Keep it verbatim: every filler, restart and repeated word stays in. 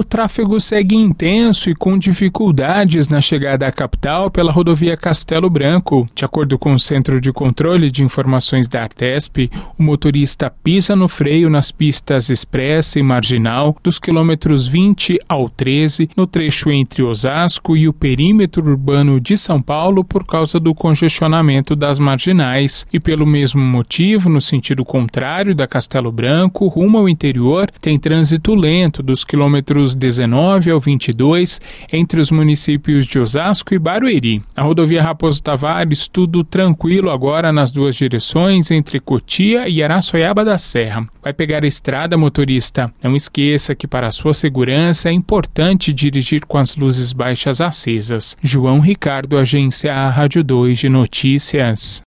O tráfego segue intenso e com dificuldades na chegada à capital pela rodovia Castelo Branco. De acordo com o Centro de Controle de Informações da Artesp, o motorista pisa no freio nas pistas Expressa e Marginal dos quilômetros vinte ao treze, no trecho entre Osasco e o perímetro urbano de São Paulo por causa do congestionamento das marginais. E pelo mesmo motivo, no sentido contrário da Castelo Branco, rumo ao interior, tem trânsito lento dos quilômetros dezenove ao vinte e dois entre os municípios de Osasco e Barueri. A rodovia Raposo Tavares, tudo tranquilo agora nas duas direções entre Cotia e Araçoiaba da Serra. Vai pegar a estrada, motorista? Não esqueça que para a sua segurança é importante dirigir com as luzes baixas acesas. João Ricardo, Agência Rádio dois de Notícias.